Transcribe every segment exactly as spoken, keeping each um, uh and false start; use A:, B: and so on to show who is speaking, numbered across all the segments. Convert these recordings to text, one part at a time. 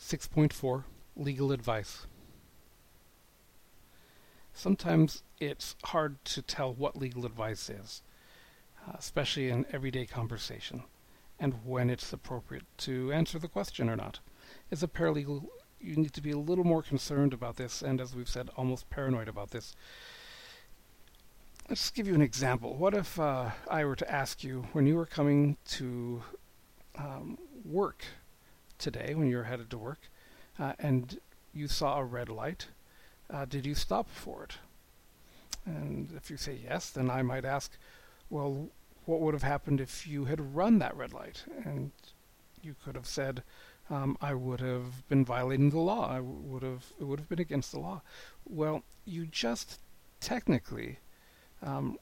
A: six point four, Legal Advice. Sometimes it's hard to tell what legal advice is, uh, especially in everyday conversation, and when it's appropriate to answer the question or not. As a paralegal, you need to be a little more concerned about this, and as we've said, almost paranoid about this. Let's give you an example. What if uh, I were to ask you, when you were coming to um, work today, when you were headed to work, uh, and you saw a red light, uh, did you stop for it? And if you say yes, then I might ask, well, what would have happened if you had run that red light? And you could have said, um, I would have been violating the law. I w- would have, it would have been against the law. Well, you just technically um,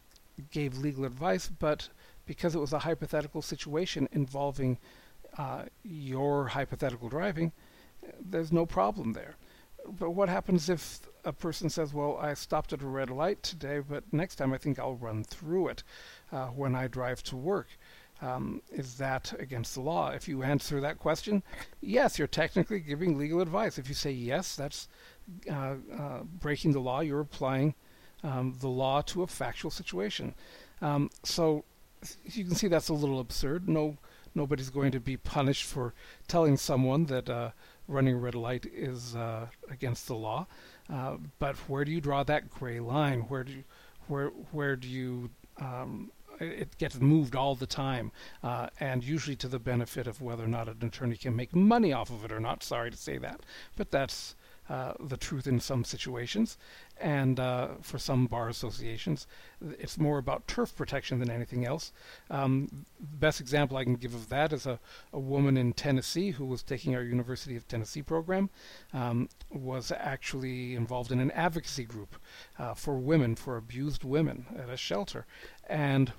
A: gave legal advice, but because it was a hypothetical situation involving uh, your hypothetical driving, there's no problem there. But what happens if a person says, well, I stopped at a red light today, but next time I think I'll run through it uh, when I drive to work? Um, is that against the law? If you answer that question, yes, you're technically giving legal advice. If you say yes, that's uh, uh, breaking the law. You're applying um, the law to a factual situation. Um, so you can see that's a little absurd. No, nobody's going to be punished for telling someone that uh, running a red light is uh, against the law. Uh, but where do you draw that gray line? Where do you, where where do you um, it gets moved all the time, uh, and usually to the benefit of whether or not an attorney can make money off of it or not. Sorry to say that, but that's uh, the truth in some situations, and uh, for some bar associations, it's more about turf protection than anything else. Um, the best example I can give of that is a, a woman in Tennessee who was taking our University of Tennessee program, um, was actually involved in an advocacy group uh, for women, for abused women at a shelter, and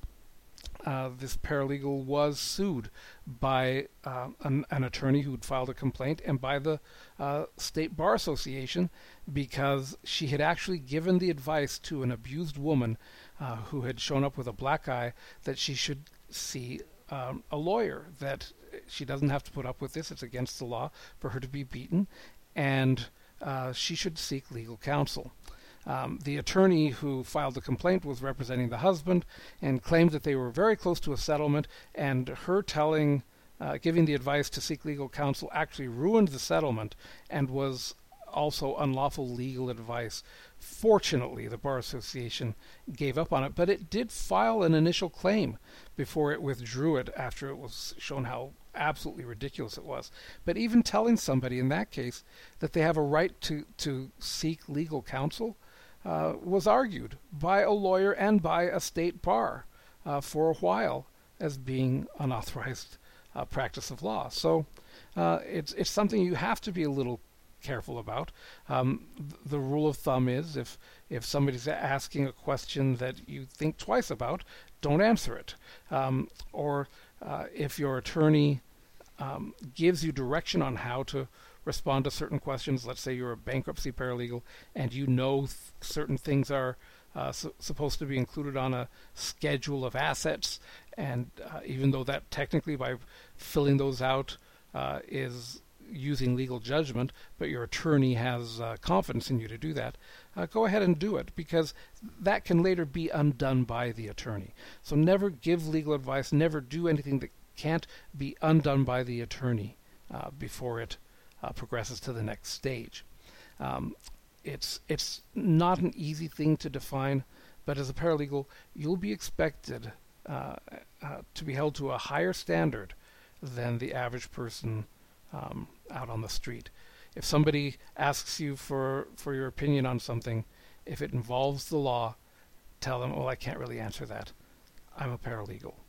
A: Uh, this paralegal was sued by uh, an, an attorney who'd filed a complaint and by the uh, State Bar Association because she had actually given the advice to an abused woman uh, who had shown up with a black eye that she should see um, a lawyer, that she doesn't have to put up with this, it's against the law for her to be beaten, and uh, she should seek legal counsel. Um, the attorney who filed the complaint was representing the husband and claimed that they were very close to a settlement, and her telling, uh, giving the advice to seek legal counsel actually ruined the settlement and was also unlawful legal advice. Fortunately, the Bar Association gave up on it, but it did file an initial claim before it withdrew it after it was shown how absolutely ridiculous it was. But even telling somebody in that case that they have a right to, to seek legal counsel Uh, was argued by a lawyer and by a state bar uh, for a while as being unauthorized uh, practice of law. So uh, it's it's something you have to be a little careful about. Um, th- the rule of thumb is if if somebody's asking a question that you think twice about, don't answer it. Um, or uh, if your attorney um, gives you direction on how to respond to certain questions. Let's say you're a bankruptcy paralegal and you know th- certain things are uh, su- supposed to be included on a schedule of assets, and uh, even though that technically by filling those out uh, is using legal judgment, but your attorney has uh, confidence in you to do that, uh, go ahead and do it, because that can later be undone by the attorney. So never give legal advice, never do anything that can't be undone by the attorney uh, before it Uh, progresses to the next stage. Um, it's it's not an easy thing to define, but as a paralegal, you'll be expected uh, uh, to be held to a higher standard than the average person um, out on the street. If somebody asks you for, for your opinion on something, if it involves the law, tell them, well, I can't really answer that. I'm a paralegal.